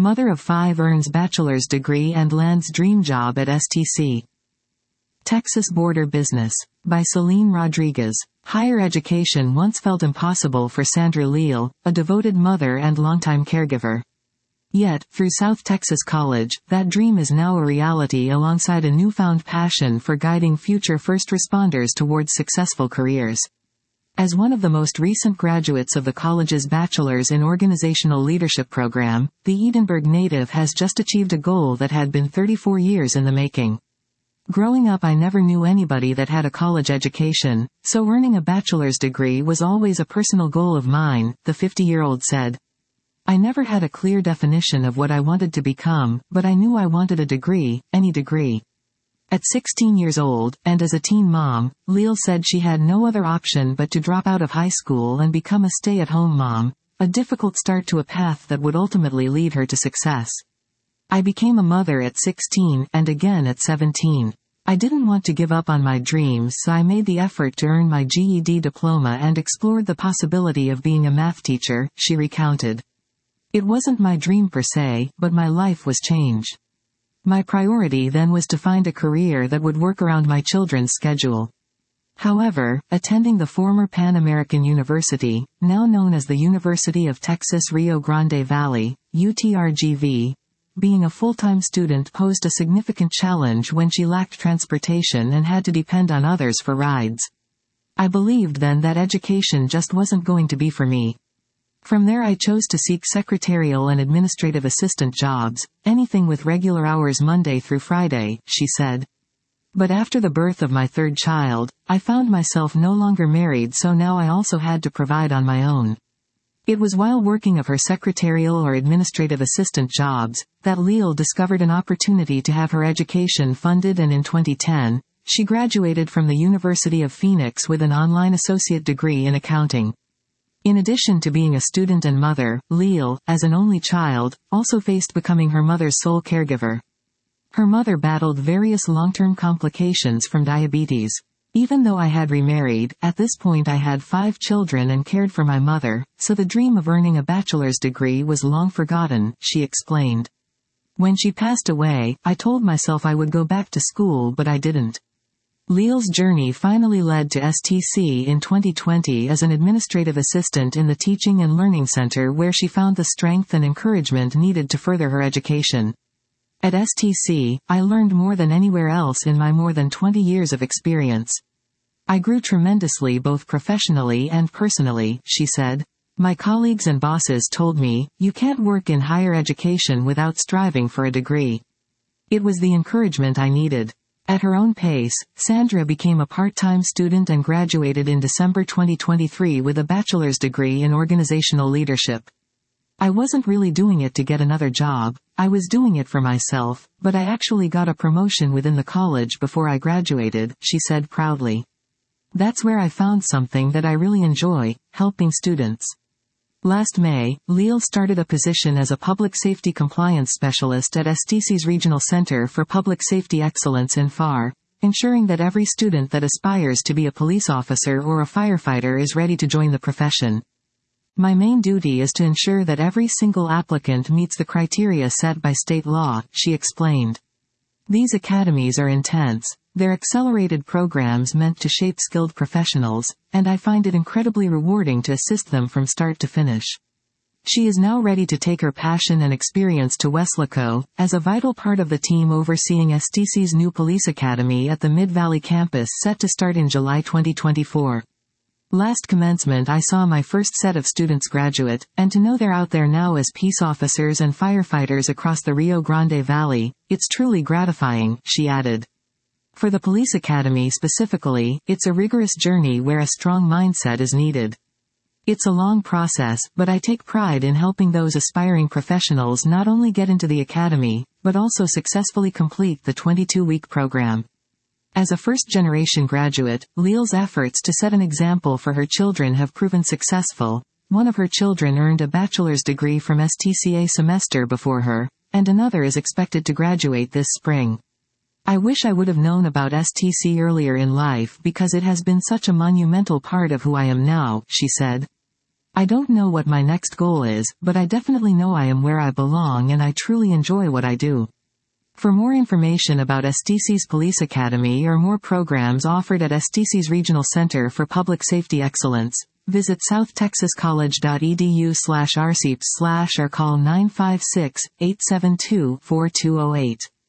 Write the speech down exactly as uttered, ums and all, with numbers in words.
Mother of five earns bachelor's degree and lands dream job at S T C. Texas Border Business. By Celine Rodriguez. Higher education once felt impossible for Sandra Leal, a devoted mother and longtime caregiver. Yet, through South Texas College, that dream is now a reality alongside a newfound passion for guiding future first responders towards successful careers. As one of the most recent graduates of the college's Bachelor's in Organizational Leadership program, the Edinburgh native has just achieved a goal that had been thirty-four years in the making. Growing up, I never knew anybody that had a college education, so earning a bachelor's degree was always a personal goal of mine, the fifty-year-old said. I never had a clear definition of what I wanted to become, but I knew I wanted a degree, any degree. At sixteen years old, and as a teen mom, Leal said she had no other option but to drop out of high school and become a stay-at-home mom, a difficult start to a path that would ultimately lead her to success. I became a mother at sixteen, and again at seventeen. I didn't want to give up on my dreams, so I made the effort to earn my G E D diploma and explored the possibility of being a math teacher, she recounted. It wasn't my dream per se, but my life was changed. My priority then was to find a career that would work around my children's schedule. However, attending the former Pan American University, now known as the University of Texas Rio Grande Valley, U T R G V, being a full-time student posed a significant challenge when she lacked transportation and had to depend on others for rides. I believed then that education just wasn't going to be for me. From there I chose to seek secretarial and administrative assistant jobs, anything with regular hours Monday through Friday, she said. But after the birth of my third child, I found myself no longer married, so now I also had to provide on my own. It was while working of her secretarial or administrative assistant jobs, that Leal discovered an opportunity to have her education funded, and in twenty ten, she graduated from the University of Phoenix with an online associate degree in accounting. In addition to being a student and mother, Leal, as an only child, also faced becoming her mother's sole caregiver. Her mother battled various long-term complications from diabetes. Even though I had remarried, at this point I had five children and cared for my mother, so the dream of earning a bachelor's degree was long forgotten, she explained. When she passed away, I told myself I would go back to school, but I didn't. Leal's journey finally led to S T C in twenty twenty as an administrative assistant in the Teaching and Learning Center, where she found the strength and encouragement needed to further her education. At S T C, I learned more than anywhere else in my more than twenty years of experience. I grew tremendously both professionally and personally, she said. My colleagues and bosses told me, you can't work in higher education without striving for a degree. It was the encouragement I needed. At her own pace, Sandra became a part-time student and graduated in December twenty twenty-three with a bachelor's degree in organizational leadership. I wasn't really doing it to get another job, I was doing it for myself, but I actually got a promotion within the college before I graduated, she said proudly. That's where I found something that I really enjoy, helping students. Last May, Leal started a position as a public safety compliance specialist at S T C's Regional Center for Public Safety Excellence in F A R, ensuring that every student that aspires to be a police officer or a firefighter is ready to join the profession. My main duty is to ensure that every single applicant meets the criteria set by state law, she explained. These academies are intense. They're accelerated programs meant to shape skilled professionals, and I find it incredibly rewarding to assist them from start to finish. She is now ready to take her passion and experience to Weslaco, as a vital part of the team overseeing S T C's new police academy at the Mid-Valley campus, set to start in July twenty twenty-four. Last commencement I saw my first set of students graduate, and to know they're out there now as peace officers and firefighters across the Rio Grande Valley, it's truly gratifying, she added. For the police academy specifically, it's a rigorous journey where a strong mindset is needed. It's a long process, but I take pride in helping those aspiring professionals not only get into the academy, but also successfully complete the twenty-two week program. As a first-generation graduate, Leal's efforts to set an example for her children have proven successful. One of her children earned a bachelor's degree from S T C a semester before her, and another is expected to graduate this spring. I wish I would have known about S T C earlier in life because it has been such a monumental part of who I am now, she said. I don't know what my next goal is, but I definitely know I am where I belong and I truly enjoy what I do. For more information about S T C's Police Academy or more programs offered at S T C's Regional Center for Public Safety Excellence, visit south texas college dot e d u slash r c e p s slash or call nine five six, eight seven two, four two zero eight.